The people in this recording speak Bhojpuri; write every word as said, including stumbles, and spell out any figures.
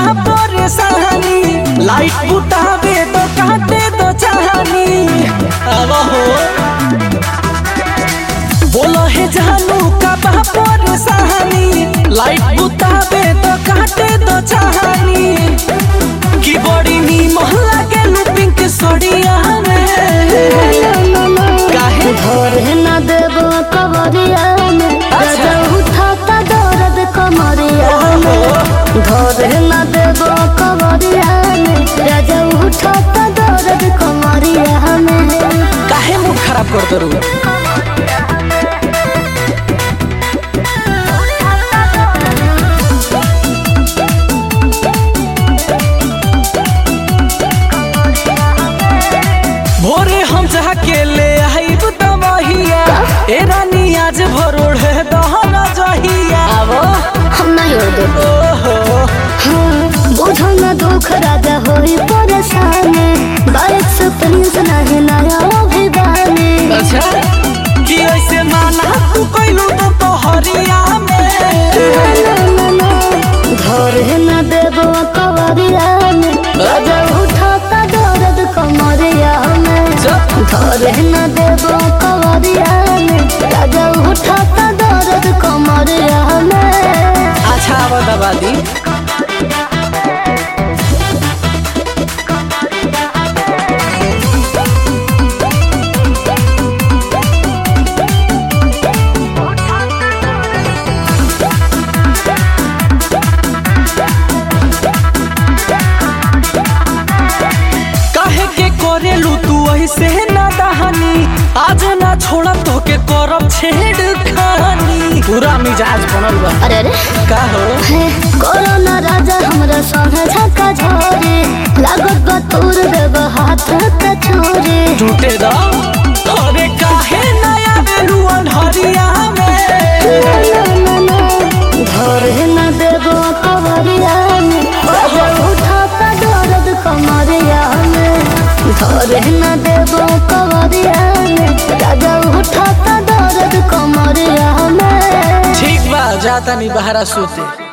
परेशानी, लाइट बुतावे तो काटे तो चाहनी। अब हो बोलो है जानू का परेशानी, लाइट बुतावे तो काटे तो चाहनी। की बड़ी नी मोहल्ला के लुपिंग के सोडिया में काहे धोरे न देबो कवरिया में, राजा उठाता दर्द कमरिया में। धोरे न देबो कवरिया में, राजा उठाता दर्द कमरिया में। काहे मुंह खराब कर दरू। भोरे हम जाके ले आइब दवाहिया, ए रानी आज भरोड़ है दहना जहिया। आवो हम नहीं हो देबो। ओहो बुझो न दुख राजा होई परेशानी, बाइक से प्रिंस नहीं नया अभिमानी। अच्छा कि ऐसे माना तू कइलू तो तोहरिया में। धोरे न देबो कवरिया में, राजा उठाता दर्द कमरिया में। धोरे न देबो कवरिया में, राजा उठाता दर्द कमरिया में। अच्छा अब दबा दी। करेलू तू ऐसे ना दहानी, आज ना छोड़ा तो के करब छेड़ खानी। पूरा मिजाज बनल बा। अरे अरे का हो कोरोना राजा हमरा संग झका झोरे, लागत बा तोर देब हाथ का छोरे। टूटे दा अरे काहे नया बेलू अनहरिया में। धोरे न देबो कवरिया में, राजा उठाता दर्द कमरिया में। धोरे न देबो कवरिया में, राजा उठाता दर्द कमरिया में। ठीक बा जाता नी बहरा सूते।